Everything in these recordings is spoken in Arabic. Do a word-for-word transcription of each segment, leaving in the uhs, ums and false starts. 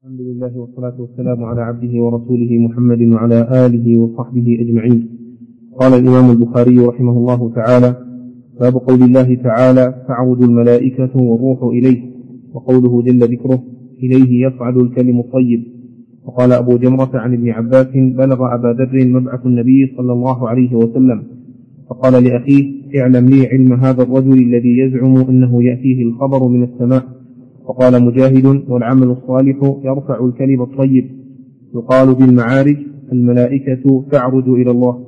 الحمد لله والصلاة والسلام على عبده ورسوله محمد وعلى آله وصحبه أجمعين. قال الإمام البخاري رحمه الله تعالى: باب قول الله تعالى: تعرج الملائكة والروح إليه، وقوله جل ذكره: إليه يصعد الكلم الطيب. وقال أبو جمرة عن ابن عباس: بلغ أبا ذر مبعث النبي صلى الله عليه وسلم فقال لأخيه: اعلم لي علم هذا الرجل الذي يزعم أنه يأتيه الخبر من السماء. وقال مجاهد: والعمل الصالح يرفع الكلم الطيب. يقال بالمعارج: الملائكة تعرج إلى الله.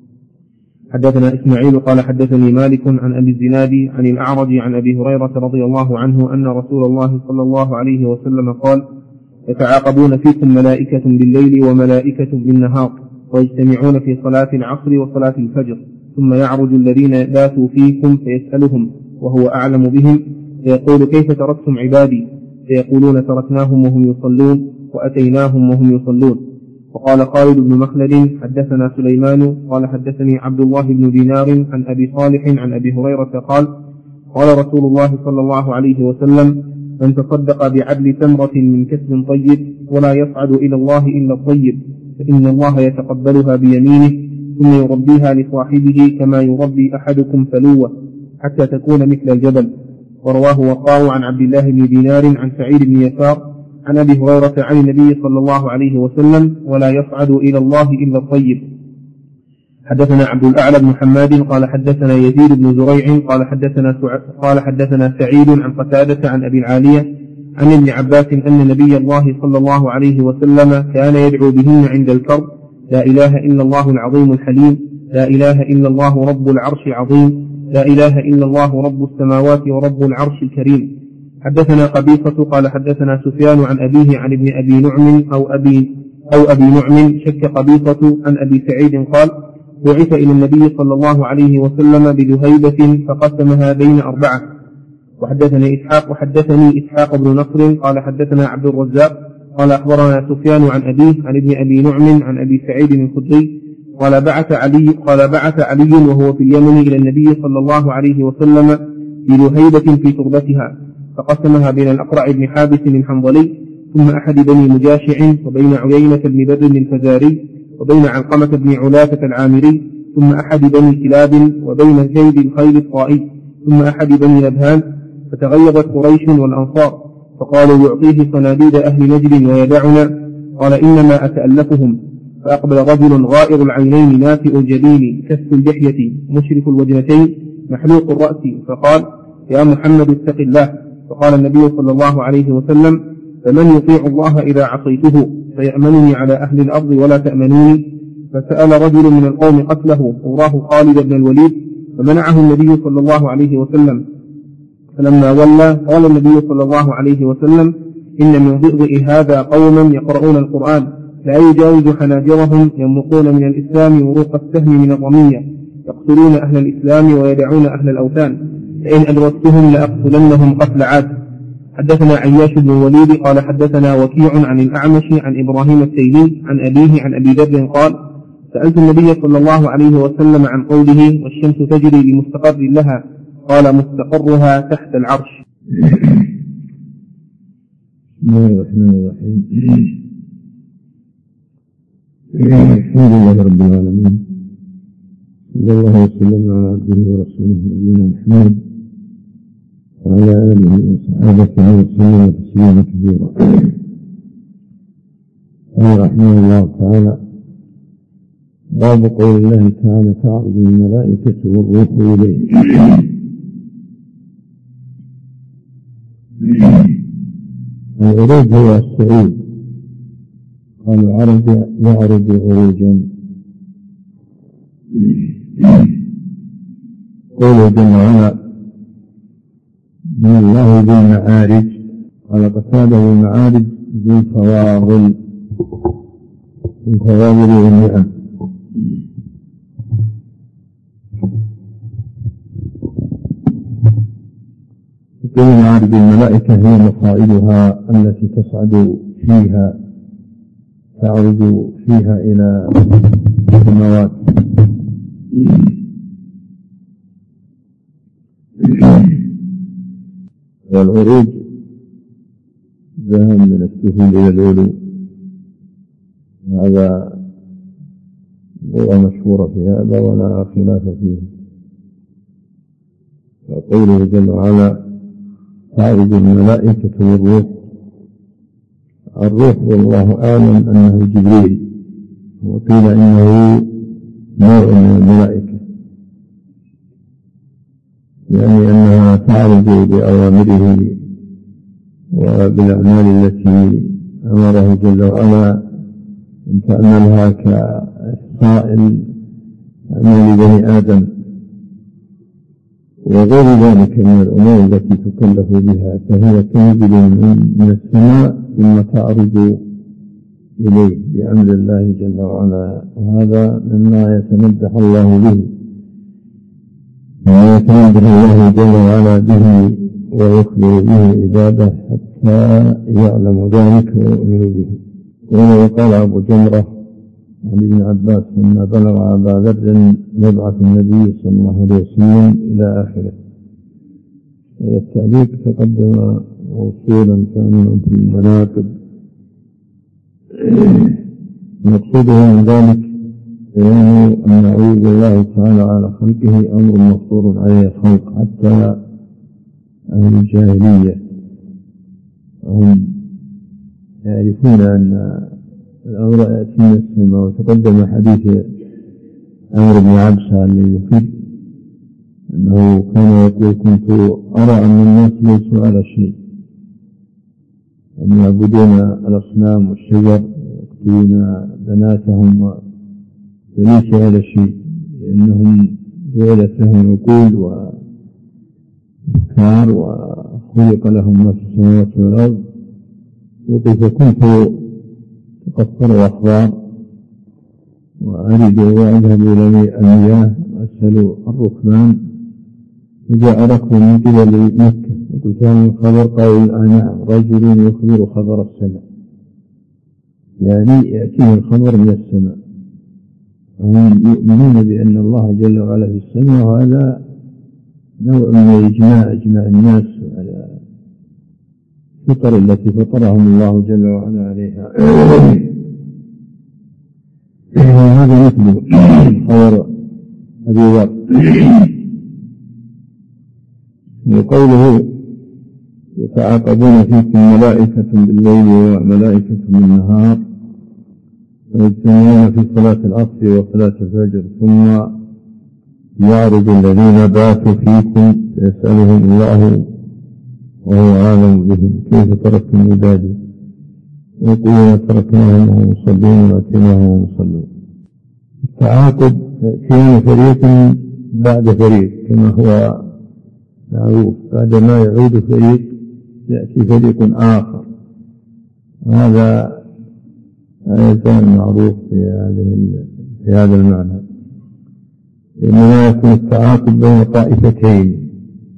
حدثنا إسماعيل قال حدثني مالك عن أبي الزناد عن الأعرج عن أبي هريرة رضي الله عنه أن رسول الله صلى الله عليه وسلم قال: يتعاقبون فيكم ملائكة بالليل وملائكة بالنهار، ويجتمعون في صلاة العصر وصلاة الفجر، ثم يعرج الذين باتوا فيكم فيسألهم وهو أعلم بهم، فيقول: كيف تركتم عبادي؟ فيقولون: تركناهم وهم يصلون وأتيناهم وهم يصلون. وقال خالد بن مخلد: حدثنا سليمان قال حدثني عبد الله بن دينار عن أبي صالح عن أبي هريرة قال: قال رسول الله صلى الله عليه وسلم: من تصدق بعدل تمرة من كسب طيب ولا يصعد إلى الله إلا الطيب، فإن الله يتقبلها بيمينه ثم يربيها لصاحبه كما يربي أحدكم فلوة حتى تكون مثل الجبل. ورواه وقاه عن عبد الله بن دينار عن سعيد بن يسار عن أبي هريرة عن النبي صلى الله عليه وسلم: ولا يصعد إلى الله إلا الطيب. حدثنا عبد الأعلى بن حماد قال حدثنا يزيد بن زريع قال حدثنا قال حدثنا سعيد عن قتادة عن أبي العالية عن ابن عباس أن نبي الله صلى الله عليه وسلم كان يدعو بهن عند الكرب: لا إله إلا الله العظيم الحليم، لا إله إلا الله رب العرش العظيم، لا إله إلا الله رب السماوات ورب العرش الكريم. حدثنا قبيصة قال حدثنا سفيان عن أبيه عن ابن أبي نعم أو أبي, أو أبي نعم شك قبيصة عن أبي سعيد قال: بعث إلى النبي صلى الله عليه وسلم بذهيبة فقسمها بين أربعة. وحدثني إسحاق وحدثني إسحاق بن نصر قال حدثنا عبد الرزاق قال أخبرنا سفيان عن أبيه عن ابن أبي نعم عن أبي سعيد الخدري قال بعث علي قال بعث علي وهو في اليمن إلى النبي صلى الله عليه وسلم بذهيبة في تربتها فقسمها بين الأقرع بن حابس الحنظلي ثم أحد بني مجاشع وبين عيينة بن بدر الفزاري وبين علقمة بن علافة العامري ثم أحد بني كلاب وبين زيد الخيل الطائي ثم أحد بني نبهان. فتغيظت قريش والأنصار فقالوا: يعطيه صناديد أهل نجد ويدعنا. قال: إنما أتألفهم. فأقبل رجل غائر العينين نافئ الجبين كث اللحية مشرف الوجنتين محلوق الرأس فقال: يا محمد اتق الله. فقال النبي صلى الله عليه وسلم: فمن يطيع الله إذا عصيته فيأمنني على أهل الأرض ولا تأمنوني؟ فسأل رجل من القوم قتله وراه خالد بن الوليد فمنعه النبي صلى الله عليه وسلم. فلما ولى قال النبي صلى الله عليه وسلم: إن من ضئضئ هذا قوما يقرؤون القرآن لا يجاوز حناجرهم يمرقون من الإسلام مروق السهم من الرمية، يقتلون أهل الإسلام ويدعون أهل الأوثان، فإن أدركتهم لأقتلنهم قتل عاد. حدثنا عياش بن الوليد قال حدثنا وكيع عن الأعمش عن إبراهيم التيمي عن أبيه عن أبي ذر قال: سألت النبي صلى الله عليه وسلم عن قوله: والشمس تجري لمستقر لها، قال: مستقرها تحت العرش. بسم الله الرحمن الرحيم. الحمد لله رب العالمين، صلى الله وسلم على عبده ورسوله نبينا محمد وعلى آله وصحبه وسلم تسليما كثيرا. قال رحمه الله تعالى: باب قول الله تعالى: تعرج الملائكة والروح إليه. العروج هو الصعود، قال عرج يعرج عروجا. قوله جل وعلا: من الله ذو المعارج، قال قتادة: المعارج ذو الفواضل، الفواضل والنعم. كل معارج الملائكة هي مصائدها التي تصعد فيها تعرج فيها إلى السماوات. والعروج ذهب من السفل إلى العلو. هذا هو مشهور في هذا ولا خلاف فيه. وقوله جل وعلا تعرج الملائكة والروح. الروح والله أعلم أنه جبريل، وقيل إنه نوع من الملائكة، يعني أنها تعرج بأوامره وبالأعمال التي أمره جل وعلا أن تعملها كإحصاء أعمال بني آدم وغير ذلك من الأمور التي تكلف بها، فهي تنزل من السماء ثم تعرج إليه بأمر الله جل وعلا. وهذا مما يتمدح الله به، وما يتمدح الله جل وعلا به ويخبر به عباده حتى يعلم ذلك ويؤمن به. وقال أبو جمرة عن ابن عباس لما بلغ أبا ذر يبعث النبي صلى الله عليه وسلم إلى آخره. التعليق تقدم موصولا ثامنا في المناقب. مقصوده من ذلك بيان أن عود الله تعالى على خلقه أمر مفطور عليه الخلق حتى أهل الجاهلية، وهم يعرفون أن الأمر يأتي من السماء. وتقدم حديث عمرو بن عبسة الذي يذكر أنه كان يقول كنت أرى أن الناس ليسوا على شيء، أن يعبدون الأصنام والشجر ويقتلون بناتهم وليس على شيء، لأنهم جعلت لهم عقول وأفكار وخلق لهم ما في السماوات والأرض. يقول فكنت أقصر أخبار وأريد وأذهب إلى المياه وأسأل الركبان، فجاء ركب من قبل مكة وقلت لهم الخبر، قالوا الآن رجل يخبر خبر السماء، يعني يأتيه الخبر من السماء. هم يؤمنون بأن الله جل وعلا في السماء، وهذا نوع من الإجماع، إجماع الناس على الفطر التي فطرهم الله جل وعلا عليها. هذا مثل خبر أبي ذر. وقوله يتعاقبون فيكم ملائكة بالليل وملائكة بالنهار ويجتمعون في صلاة العصر وصلاة الفجر، ثم يعرض الذين باتوا فيكم فيسألهم الله وهو عالم بهم كيف تركتم عبادي، ويقولون تركناهم وهم يصلون واتيناهم وهم يصلون. التعاقب كان فريق بعد فريق كما هو معروف، بعدما يعود فريق يأتي فريق آخر. هذا آيتان معروف في هذه في هذا المعنى، إنما يكون التعاقب بين طائفتين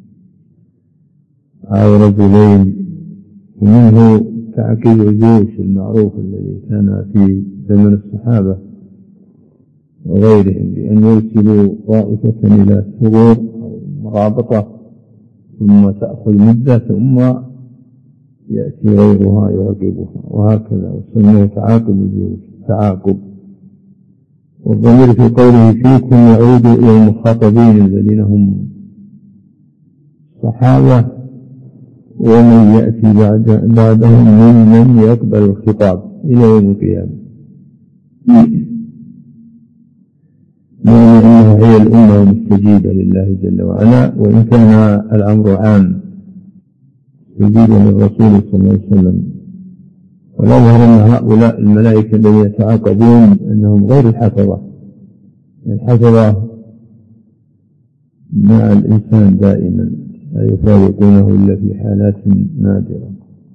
أو رجلين، ومنه تعقيب الجيوش المعروف الذي كان في زمن الصحابة وغيرهم، بأن يرسلوا طائفة إلى الثغور أو مرابطة ثم تأخذ مدة ثم يأتي غيرها يعقبها، وهكذا وسموه تعاقب الجيوش تعاقب. والضمير في قوله فيكم يعود إلى المخاطبين الذين هم الصحابة ومن يأتي بعد بعدهم ممن يقبل الخطاب إلى يوم القيامة، يعني أنها هي الأمة المستجيبة لله جل وعلا، وإن كان الأمر عام استجيب للرسول صلى الله عليه وسلم. ويظهر أن هؤلاء الملائكة الذين يتعاقبون أنهم غير الحفظة، الحفظة مع الإنسان دائما لا يفارقونه إلا في حالات نادرة،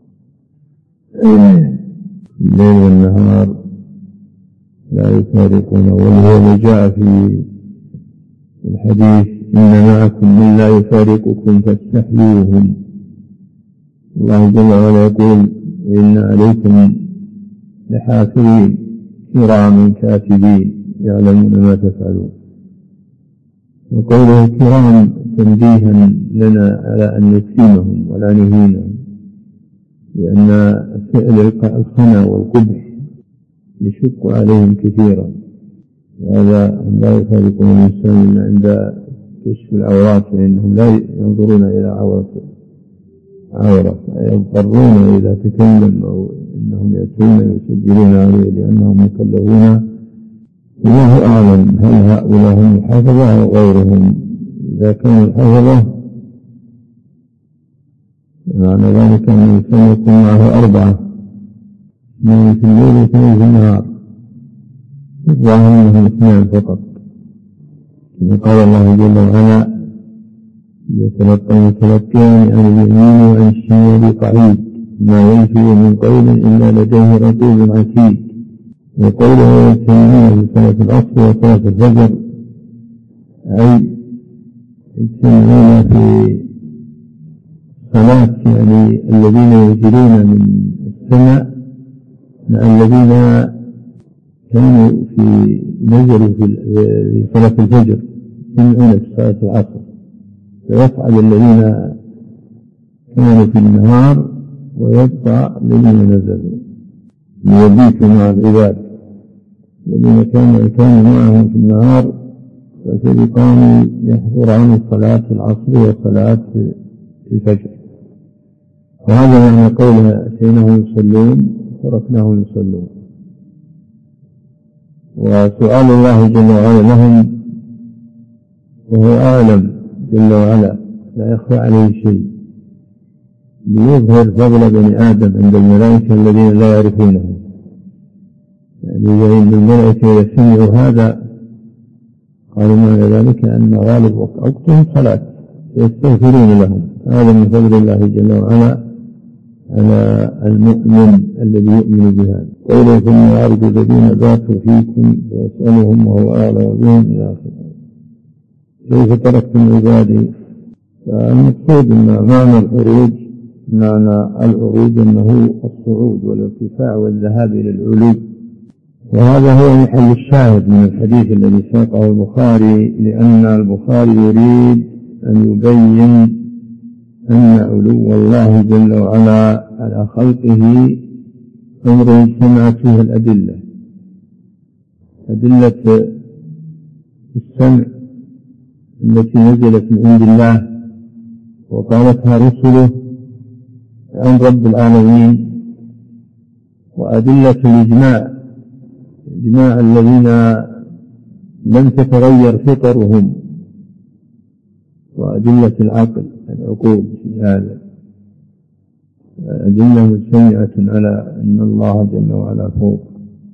الليل والنهار لا يفارقونه. وهو ما جاء في الحديث إن معكم من لا يفارقكم فاستحيوهم. الله جل وعلا يقول إن عليكم لحافظين كراما كاتبين يعلمون ما تفعلون. وقوله كرام تنبيها لنا على أن نكرمهم ولا نهينهم، لأن فعل الخنا والقبح يشق عليهم كثيرا، هذا لا يفارقون الإنسان عند كشف العورات، فإنهم لا ينظرون إلى عورة عورة يضطرون إذا تكلم أو إنهم يأتون يسجلون عليه لأنهم مكلفون. الله أعلم هل هؤلاء هم الحفظة أو غيرهم. إذا كانوا الحفظة معنى ذلك أن الإنسان يكون معه أربعة، اثنين في الليل واثنين في النهار، الظاهر أنهم اثنان فقط، كما قال الله جل وعلا يتلقى المتلقيان عن اليمين وعن الشمال قعيد ما يلفظ من قول إلا لديه رقيب عتيد. وقوله يجتمعون في صلاة العصر وصلاة الفجر أي يجتمعون في صلاة يعني الذين ينزلون من السماء مع الذين كانوا في نزلوا في صلاة الفجر يجتمعون في صلاة العصر، فيصعد الذين كانوا في النهار ويبقى الذين نزلوا ليبيتوا مع العباد. الذين كانوا كانوا معهم في النهار فسبقان يحضر عن صلاة العصر وصلاة الفجر. وهذا معنى قولها أتيناهم يصلون تركناهم يصلون. وسؤال الله جل وعلا لهم وهو أعلم جل وعلا لا يخفى عليه شيء، ليظهر فضل بني آدم عند الملائكة الذين لا يعرفونه. يعني إن الملائكة إذا سمعوا هذا قالوا معنى ذلك أن غالب وقتهم صلاة يستغفرون لهم. هذا من فضل الله جل وعلا على المؤمن الذي يؤمن بهذا. قوله ثم يعرض الذين باتوا فيكم ويسألهم وهو أعلم بهم إلى آخره. كيف تركتم عبادي؟ فالمقصود أن معنى العروج معنى العروج أنه الصعود والارتفاع والذهاب إلى العلو، وهذا هو محل الشاهد من الحديث الذي ساقه البخاري، لأن البخاري يريد أن يبين أن علو الله جل وعلا على خلقه أمر اجتمعت فيه الأدلة، أدلة السمع التي نزلت من عند الله وقالتها رسله عن رب العالمين، وأدلة الإجماع إجماع الذين لم تتغير فطرهم، وأدلة العقل العقول في هذا أدلة مجتمعة على أن الله جل وعلا فوق.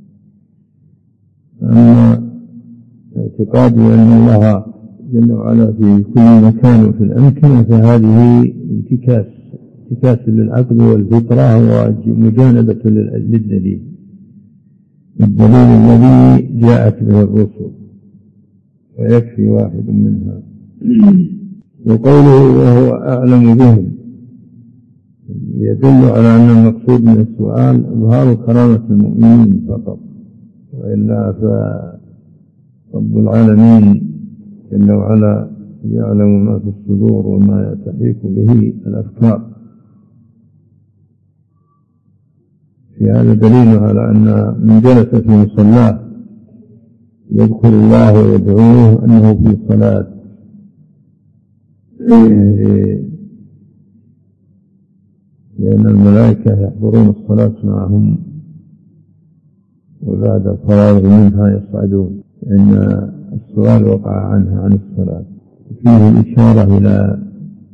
أما اعتقاد أن الله جل وعلا في كل مكان وفي الأمكنة فهذه انتكاس انتكاس للعقل والفطرة ومجانبة للدليل الدليل الذي جاءت به الرسل، ويكفي واحد منها. وقوله وهو أعلم بهم يدل على أن المقصود من السؤال إظهار كرامة المؤمنين فقط، وإلا فرب العالمين جل وعلا يعلم ما في الصدور وما تحيك به الأفكار. في هذا دليل على أن من جلس في مصلاه يذكر الله ويدعوه أنه في صلاة، لأن الملائكة يحضرون الصلاة معهم وبعد الفراغ منها يصعدون، لأن السؤال وقع عنها عن الصلاة. فيه الإشارة إلى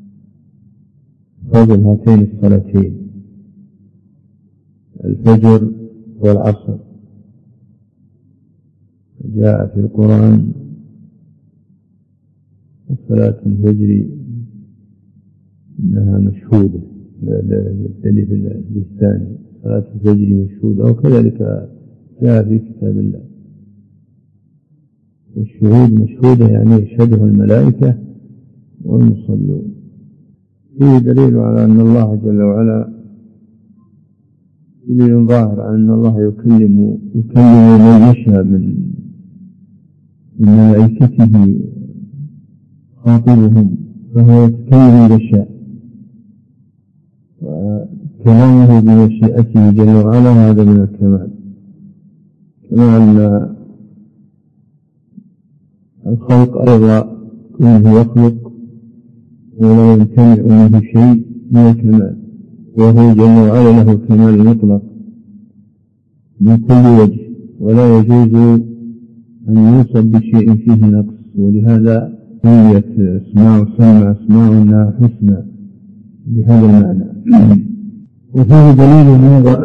فضل هاتين الصلاتين الفجر والعصر. جاء في القرآن صلاة الفجر إنها مشهودة للدليل الثاني صلاة الفجر مشهودة، وكذلك جاء في كتاب الله. والشهود مشهودة يعني يشهدها الملائكة والمصلون. فيه دليل على أن الله جل وعلا دليل ظاهر على أن الله يكلم يكلم من يشاء من من ملائكته خاطبهم، فهو يتكلم إذا شاء. كلامه بمشيئته جل وعلا هذا من الكمال، كما أن الخلق أيضا كونه يخلق ولا يمتنع منه شيء من الكمال، وهو جل وعلا له الكمال المطلق من كل وجه، ولا يجوز أن يوصف بشيء فيه نقص، ولهذا سميت اسماء سمى اسماء حسنى بهذا المعنى. وفيه دليل هذا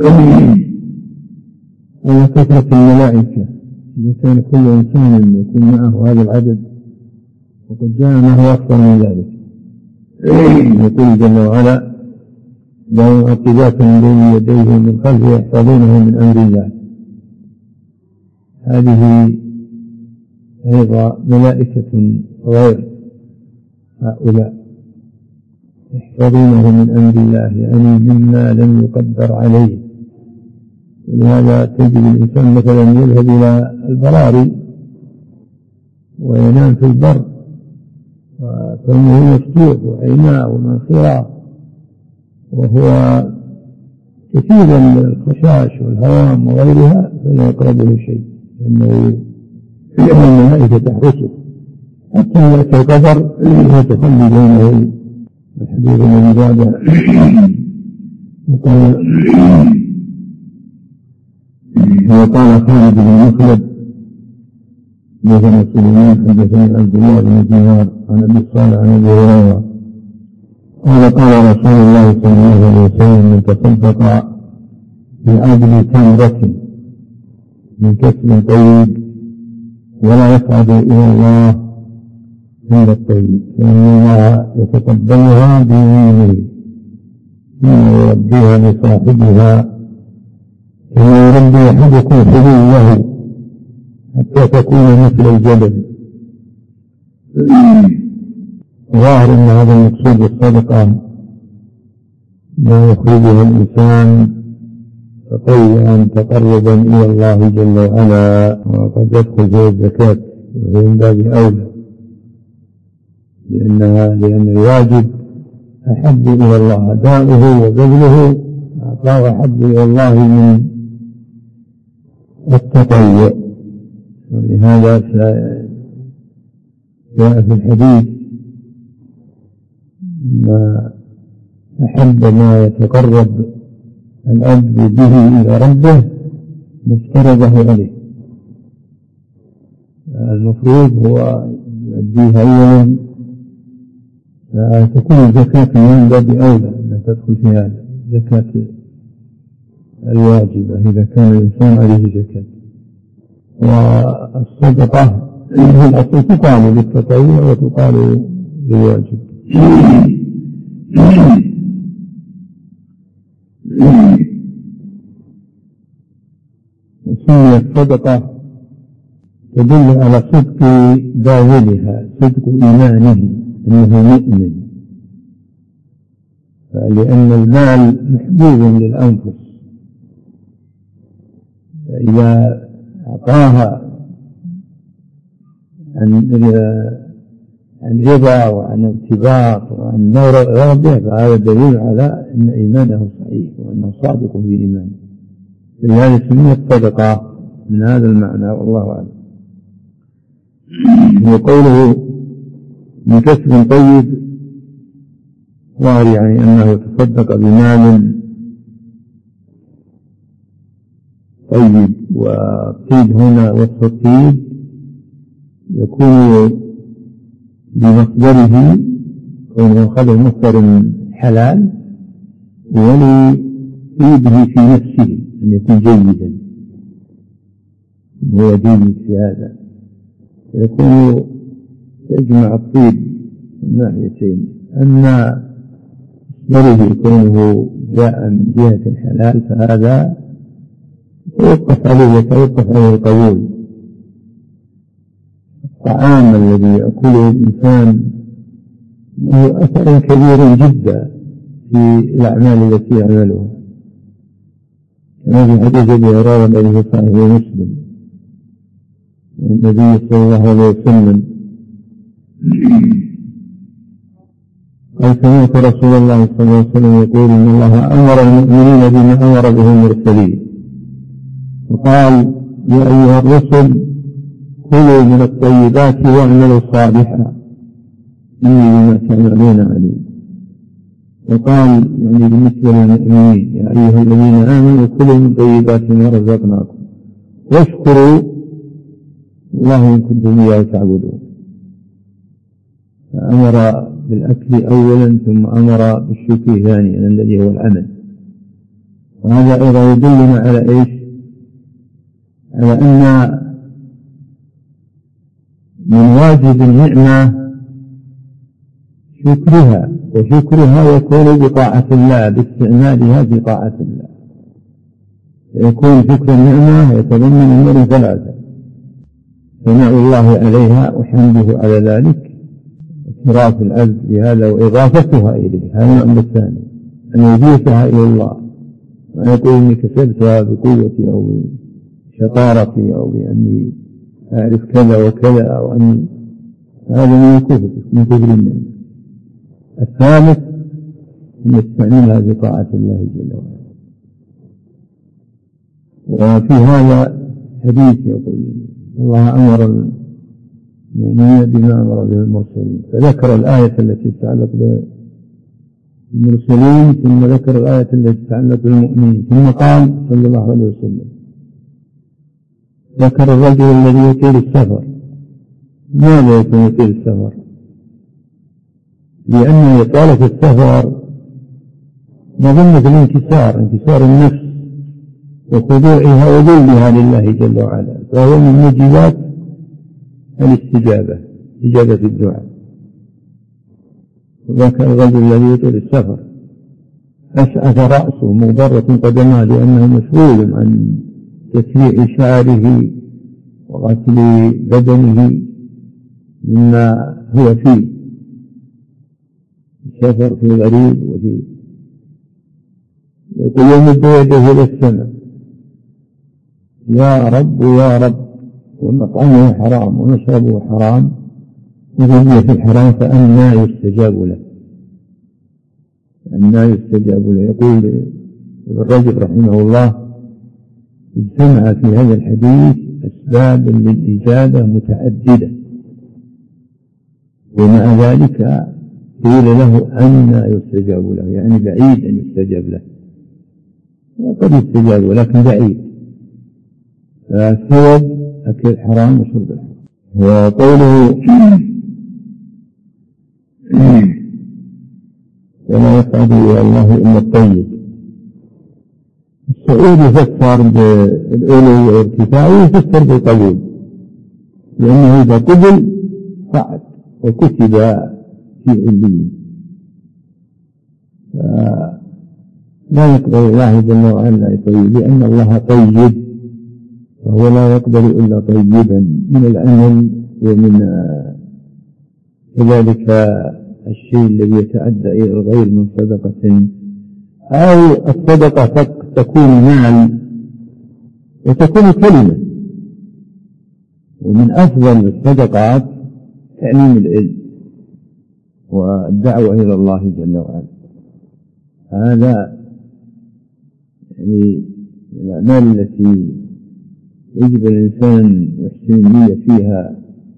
على كثرة الملائكة، إذا كان كل إنسان يكون معه هذا العدد وقد جاء ما هو أكثر من ذلك. يقول جل وعلا له معقبات من بين يديه من خلفه يحفظونه من أمر الله. هذه أيضا ملائكة غير هؤلاء يحفظونه من أمر الله، يعني مما لم يقدر عليه. ولهذا تجد الإنسان مثلا يذهب إلى البراري وينام في البر فإنه مفتوح وعيناه ومنخراه، وهو كثير الخشاش والهوام وغيرها فلا يقربه شيء، لأنه الملائكة تحرسه حتى يأتي القدر وتخلي بينه الحديث الذي بعده. وقال خالد بن مخلد حدثنا سليمان حدثني عبد الله بن دينار عن ابي صالح عن ابي هريره قال قال رسول الله صلى الله عليه وسلم من تصدق بعدل تمرة من كسب طيب ولا يصعد الى الله إلا الطيب فإن الله يتقبلها بيمينه ثم يربيها لصاحبها كما يربي أحدكم حليه حتى تكون مثل الجبل. ظاهر أن هذا المقصود بالصدقة ما يخرجه الإنسان تطوعا تقربا إلى الله جل وعلا، وقد يدخل في الزكاة وهي من باب أولى، لأنها لأن الواجب أحب إلى الله أداؤه وبذله أعطاه أحب إلى الله من التطوع. ولهذا جاء في الحديث ما أحب ما يتقرب العبد به إلى ربه ما افترضه عليه. المفروض هو يؤديها أولا، فتكون الزكاة من باب أولى أن تدخل في هذا زكاة الواجبة إذا كان الإنسان عليه زكاة. والصدقة هي الأصل تقال للتطوع وتقال للواجب. سميت صدقة تدل على صدق باذلها، صدق إيمانه أنه مؤمن، لأن المال محبوب للأنفس، فإذا أعطاها عن رضا وعن ارتباط وعن رغبة فهذا دليل على أن إيمانه صحيح وأنه صادق في إيمانه. لهذا سميت صدقة من هذا المعنى والله أعلم. وقوله من كسب طيب ظاهر يعني أنه يتصدق بمال طيب، والطيب هنا وصف الطيب يكون بمصدره كونه خلق مصدر حلال، ولطيبه في نفسه أن يكون جيدا، هو جيد في هذا، يكون يجمع الطيب من ناحيتين، أما مصدره كونه جاء من جهة الحلال فهذا يتوقف عليه يتوقف عليه القبول. الطعام الذي يأكله الإنسان له أثر كبير جدا في الأعمال التي يعملها، كما في حديث أبي هريرة الذي في صحيح مسلم النبي صلى الله عليه وسلم قال سمعت رسول الله صلى الله عليه وسلم يقول إن الله أمر المؤمنين بما أمر به المرسلين، وقال يا أيها الرسل كلوا من الطيبات واعملوا صالحا إني بما تعملون عليم. وقال يعني بالنسبة للمؤمنين يا أيها الذين آمنوا كلوا من طيبات ما رزقناكم واشكروا الله إن كنتم إياه تعبدون. فأمر بالأكل أولا ثم أمر بالشكر ثانيا الذي هو العمل. وهذا أيضا يدلنا على إيش؟ على أن من واجب النعمة شكرها، وشكرها يكون بطاعة الله باستعمالها في طاعة الله. يكون شكر النعمة يتضمن أمور ثلاثة: ثناء الله عليها وحمده على ذلك، اعتراف العبد بهذا وإضافتها إليه، هذا الأمر الثاني، أن يضيفها إلى الله ويقول إني كسبتها بقوتي أو بشطارتي أو بأني أعرف كذا وكذا أو أني، هذا من كفر من كفر النعمة. الثالث أن يستعملها بطاعة الله جل وعلا. وفي هذا حديث يقول الله أمر المؤمنين بما أمر به المرسلين، فذكر الآية التي تتعلق بالمرسلين ثم ذكر الآية التي تتعلق بالمؤمنين، ثم قال صلى الله عليه وسلم ذكر الرجل الذي يطيل السفر. ماذا يكون يطيل السفر؟ لأن إطالة السفر مظنة الانكسار، انكسار النفس وخضوعها وذلها لله جل وعلا، فهو من موجبات الاستجابة، إجابة الدعاء. وذكر الرجل الذي يطيل السفر أشعث رأسه مغبرة قدماه لأنه مشغول عن تسريع شعره وغسل بدنه مما هو فيه السفر في الغريب. وفي يقول يمد يده إلى السماء يا رب يا رب، ومطعمه حرام ومشربه حرام وغذي في الحرام فأنى يستجاب له، أنى يستجاب له. يقول الرجل رحمه الله اجتمع في هذا الحديث أسباب للإجابة متعددة، ومع ذلك قيل له أنى يستجاب له، يعني بعيد أن يستجاب له، وقد يستجاب ولكن بعيد. فالسبب أكل الحرام وشرب الحرام. وقوله ولا يصعد إلى الله إلا الطيب، الصعود يفسر بالعلو والارتفاع ويفسر بالقبول، لأنه إذا قبل صعد وكتب في عليين. لا يقبل الله جل وعلا طيب لأن الله طيب، فهو لا يقبل إلا طيبا من العمل ومن كذلك الشيء الذي يتعدى إلى الغير من صدقة، أو الصدقة تكون مال وتكون كلمة. ومن أفضل الصدقات تعليم العلم والدعوة إلى الله جل وعلا، هذا يعني الأعمال التي يجب الإنسان يحسن النية فيها،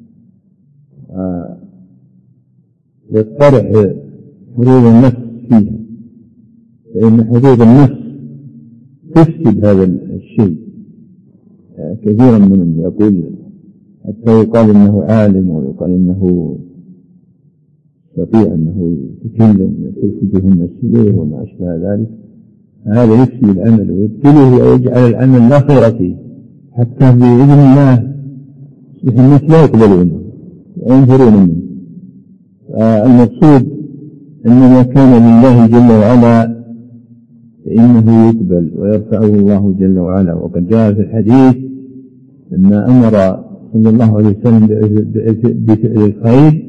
يقترح حظوظ النفس فيها، فإن حظوظ النفس تفسد هذا الشيء كثيرا من يقول، حتى يقال إنه عالم ويقال إنه يستطيع أنه يتكلم ويصرف وجوه الناس إليه وما أشبه ذلك. هذا يفسد العمل ويبتله ويجعل العمل لا خير فيه، حتى بإذن الله الناس لا يقبلونه وينفرون منه. المقصود أن ما كان لله جل وعلا فإنه يقبل ويرفعه الله جل وعلا. وقد جاء في الحديث لما أمر صلى الله عليه وسلم بفعل الخير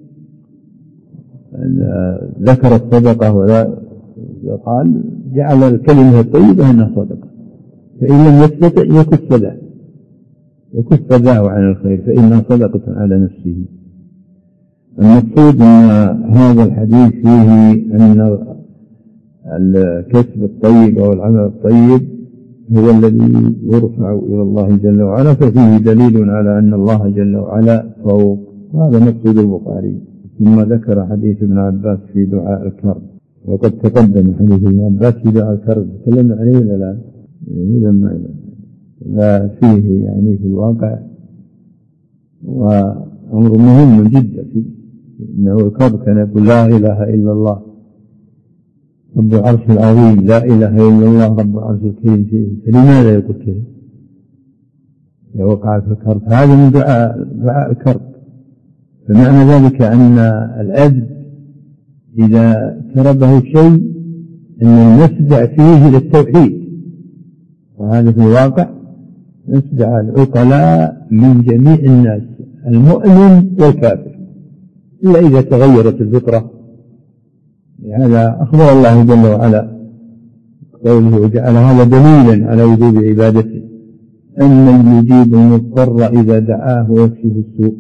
ذكر الصدقة وقال جعل الكلمة الطيبة أنها صدقة، فإن لم يستطع يكف ذا يكف ذا عن الخير فإنها صدقة على نفسه. المقصود أن هذا الحديث فيه أن الكسب الطيب أو العمل الطيب هو الذي يرفع إلى الله جل وعلا، ففيه دليل على أن الله جل وعلا فوق. هذا مقصود البخاري. ثم ذكر حديث ابن عباس في دعاء الكرب، وقد تقدم حديث ابن عباس في دعاء الكرب تكلمنا عليه ولا لا؟ إذا ما لا فيه يعني في الواقع وأمر مهم جدا فيه، إنه الكرب كان يقول لا إله إلا الله رب العرش العظيم، لا إله إلا الله رب العرش الكريم، فلماذا يقول كذا؟ إذا وقع في الكرب هذا من دعاء دعاء الكرب. فمعنى ذلك أن العبد إذا كربه شيء أن المسدع فيه للتوحيد، وهذا في الواقع مسدع العقلاء من جميع الناس المؤمن والكافر، إلا إذا تغيرت الفطرة. هذا أخبر الله جل وعلا قوله وجعل هذا دليلا على وجوب عبادته، أن يجيب المضطر إذا دعاه ويكشف السوء.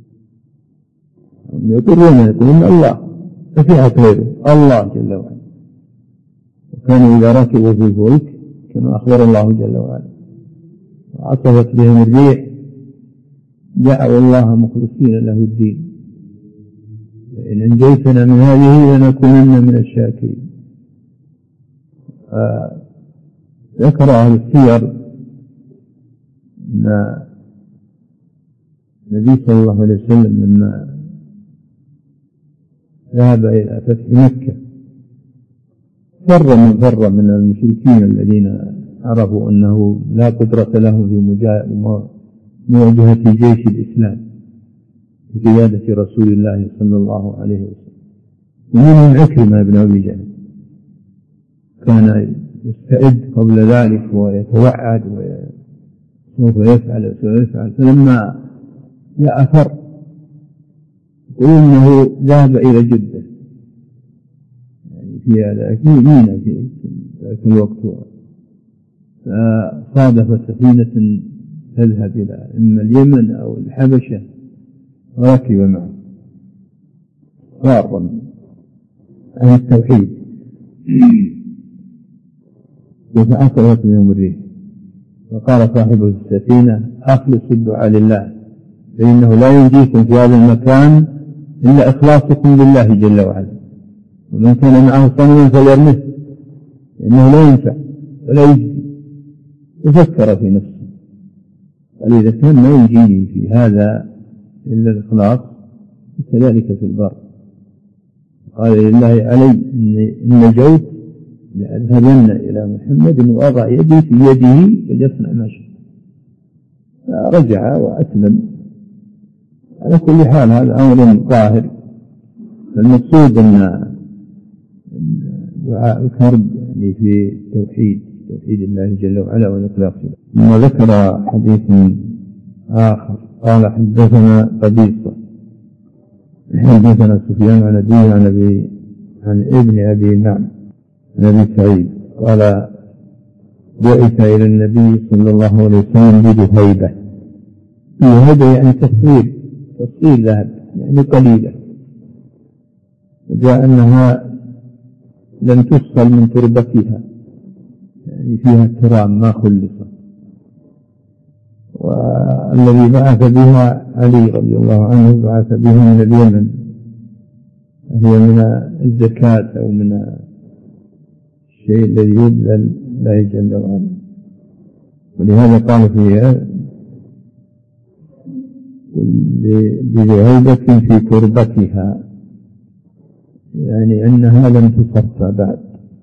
يقولون يقولون الله ففيها غيره الله جل وعلا. وكانوا إذا ركبوا في الفلك كما أخبر الله جل وعلا وعصفت بهم الريح دعوا الله مخلصين له الدين، إن أنجيتنا من هذه لنكونن من الشاكرين. ذكر أهل السير أن النبي صلى الله عليه وسلم لما ذهب إلى فتح مكة فر من فر من المشركين الذين عرفوا أنه لا قدرة لهم في مواجهة جيش الإسلام بقيادة رسول الله صلى الله عليه وسلم. ومنهم عكرمة بن أبي جهل كان يستعد قبل ذلك ويتوعد وسوف يفعل وسوف يفعل، فلما جاء فر يقول إنه ذهب إلى جدة يعني في هذا مينا في ذلك الوقت، فصادف سفينة تذهب إلى إما اليمن أو الحبشة وركب معه فار عن التوحيد وتعثرت منهم الريح، وقال صاحب السفينة أخلصوا الدعاء لله فإنه لا ينجيكم في هذا المكان إلا إخلاصكم لله جل وعلا، ومن كان معه صنم فليرمه لأنه لا ينفع ولا يجزي. يفكر في نفسه قال إذا كان ما ينجيني في هذا إلا الإخلاص كذلك في البر. قال لله علي إن نجوت لأذهبن إلى محمد وأضع يدي في يده فليصنع ما شاء. فرجع وأسلم. على كل حال هذا أمر ظاهر. فالمقصود أن دعاء الكرب يعني في توحيد توحيد الله جل وعلا والإخلاص له. ثم ذكر حديث آخر قال حدثنا قبيصة حدثنا سفيان عن أبيه عن أبي عن ابن أبي نعم عن أبي سعيد قال بعث إلى النبي صلى الله عليه وسلم بذهيبة. ذهيبة يعني تصوير تصوير ذهب يعني قليلة، وجاء أنها لم تفصل من تربتها يعني فيها ترام ما خلصت. والذي بعث بها علي رضي الله عنه بعث بها من اليمن، هي من الزكاة أو من الشيء الذي يبذل لا جل وعلا. ولهذا قال فيها بذهيبة في تربتها يعني أنها لم تصفى بعد.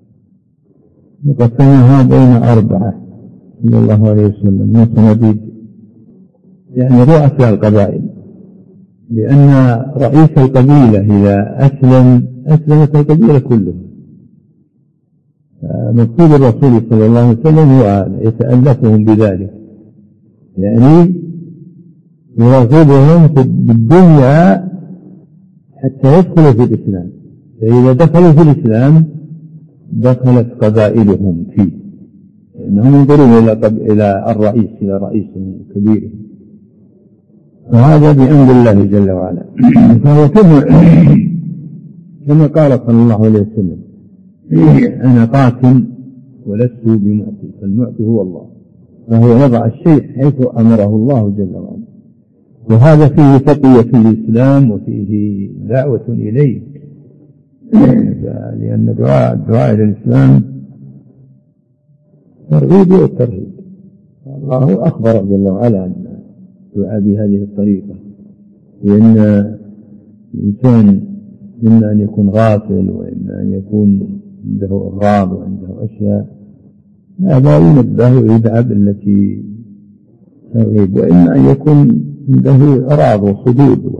وقسمها بين أربعة صلى الله عليه وسلم من صناديد يعني رؤساء القبائل، لأن رئيس القبيلة إذا أسلم أسلمت القبيلة كلها. مقصود الرسول صلى الله عليه وسلم هو يتألفهم بذلك يعني يرغبهم بالدنيا حتى يدخلوا في الإسلام، فإذا دخلوا في الإسلام دخلت قبائلهم فيه، لأنهم ينظرون إلى إلى الرئيس إلى رئيس كبير. وهذا بأمر الله جل وعلا. فهو كما كما قال صلى الله عليه وسلم: أنا قاسم ولست بمعطي، فالمعطي هو الله، فهو يضع الشيء حيث أمره الله جل وعلا. وهذا فيه تقوية الإسلام وفيه دعوة إليه، لأن دعاء الدعاء إلى الإسلام ترغيب والترهيب. الله أخبر جل وعلا عن الدعاء بهذه الطريقة، لأن الإنسان إما أن يكون غافل وإما أن يكون عنده أغراض وعنده أشياء، هذا ينبه ويدعى بالتي ترغيب، وإما أن يكون عنده أراض وصدود،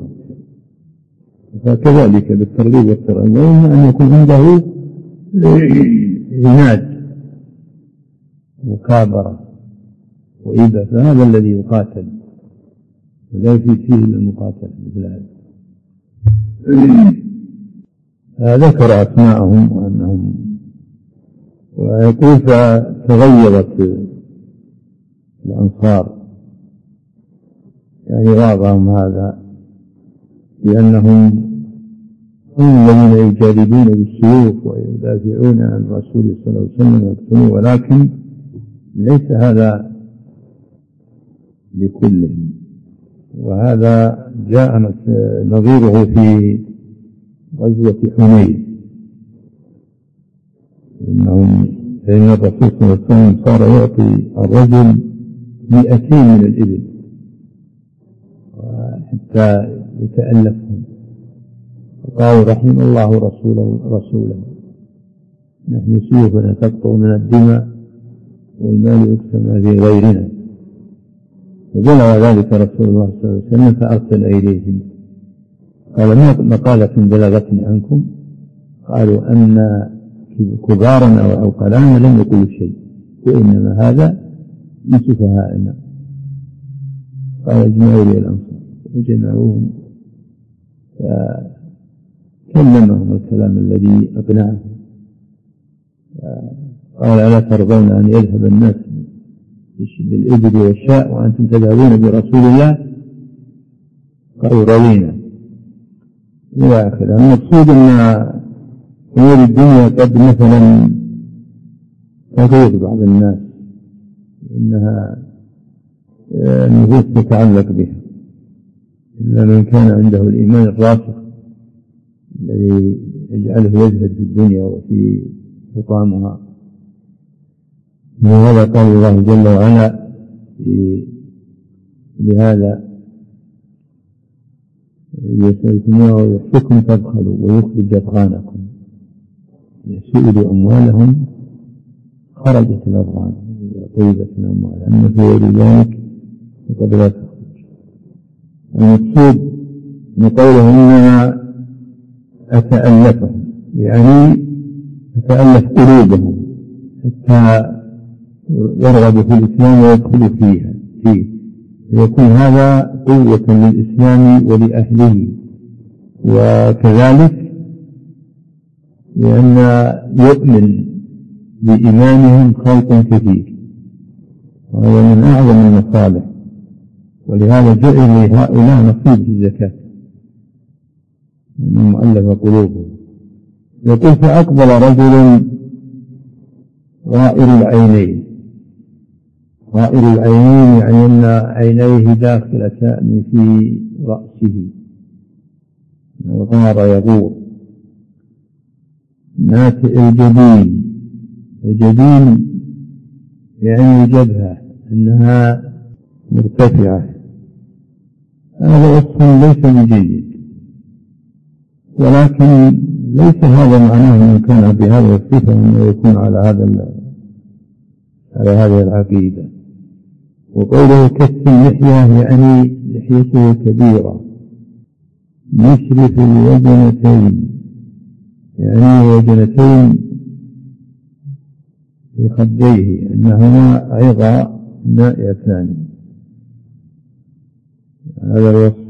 فكذلك بالترغيب والترهيب. وإما أن يكون عنده عناد مكابرة وإبة، فهذا الذي يقاتل، ولا يفيد فيه المقاتل مثل هذا. ذكر أسماءهم وأنهم، ويقول: فتغيرت الأنصار، يعني واضعهم هذا لأنهم هم الذين يجادلون بالسيوف ويدافعون عن الرسول صلى الله عليه وسلم ويقتلون، ولكن ليس هذا لكلهم. وهذا جاء نظيره في غزوة حنين، إنهم فإن الرسول صلى الله عليه وسلم صار يعطي الرجل مئتين من الإبل حتى يتألفهم، فقالوا: رحم الله رسوله, رسوله نحن سيوفنا تقطع من الدماء والمال يقسم في غيرنا. فبلغ ذلك رسول الله صلى الله عليه وسلم فأرسل إليهم قال: ما مقالة بلغتني عنكم؟ قالوا: أن كبارنا وأوقلنا لم يقولوا شيء، وإنما هذا من سفهائنا. قال: اجمعوا لي الأنصار، فجمعوهم فكلمهم الكلام الذي أقنعهم. قال: ألا ترضون أن يذهب الناس بالإبل والشاء وأنتم تذهبون برسول الله؟ قالوا: رضينا. إلى آخره. المقصود أن أمور الدنيا قد مثلا تغير بعض الناس، إنها نفوس تتعلق بها، إلا من كان عنده الإيمان الراسخ الذي يجعله يزهد في الدنيا وفي حطامها. وهذا قال الله جل وعلا لهذا: يسألكموه ويحفكم تبخلوا ويخرج أضغانكم. سئلوا أموالهم خرجت الأضغان، طيبت الأموال، أما في غير ذلك فقد لا تخرج. المقصود من قوله: إنما أتألفهم، يعني أتألف قلوبهم حتى يرغب في الإسلام ويدخل فيها فيه، يكون هذا قوة للإسلام ولأهله. وكذلك لأن يؤمن بإيمانهم خلق كثير، وهو من أعظم المصالح، ولهذا جعل لهؤلاء نصيب في الزكاة من مؤلف قلوبهم. يقول: فأقبل رجل غائر العينين. غائر العينين يعني أن عينيه داخلتان في رأسه، غار يغور. ناتئ الجبين، الجبين يعني الجبهة أنها مرتفعة. هذا وصف ليس بجيد، ولكن ليس هذا معناه أن كان بهذا الصفة أنه يكون على هذا على هذه العقيدة. وقوله كف اللحية يعني لحيته كبيرة. مشرف الوجنتين يعني وجنتين في خديه أنهما عظى نائيتان، هذا الوصف.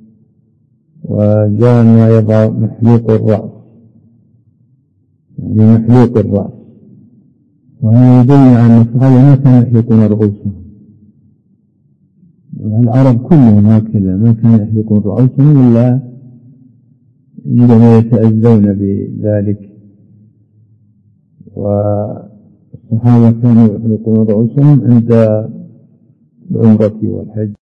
وجاء ما يضع محلوق الرأس يعني محلوق الرأس، وهذا يدل على أن الصحابة ما كانوا يحلقون رؤوسهم، العرب كلهم هكذا ما كانوا يحلقون رؤوسهم إلا عندما يتأذون بذلك، والصحابة كانوا يحلقون رؤوسهم عند العمرة والحج.